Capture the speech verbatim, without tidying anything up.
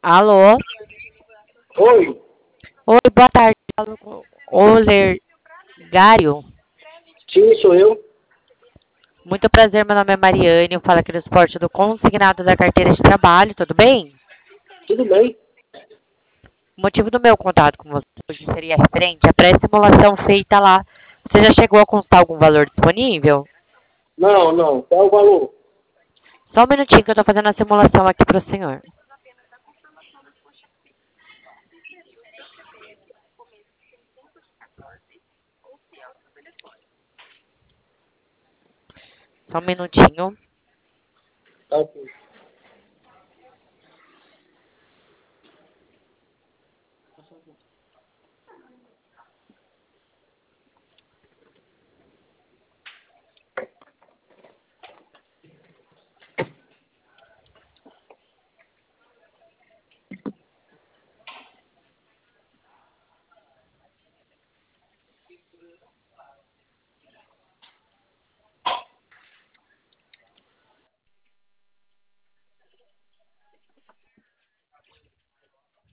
Alô? Oi, Oi, boa tarde. Falo com Olegário. sim, sou eu. Muito prazer, meu nome é Mariane. Eu falo aqui do esporte do consignado da carteira de trabalho, tudo bem? Tudo bem? O motivo do meu contato com você hoje seria referente à pré-simulação feita lá. Você já chegou a constar algum valor disponível? Não, não. Qual é o valor? Só um minutinho que eu tô fazendo a simulação aqui para o senhor. Só um minutinho. Tá aqui.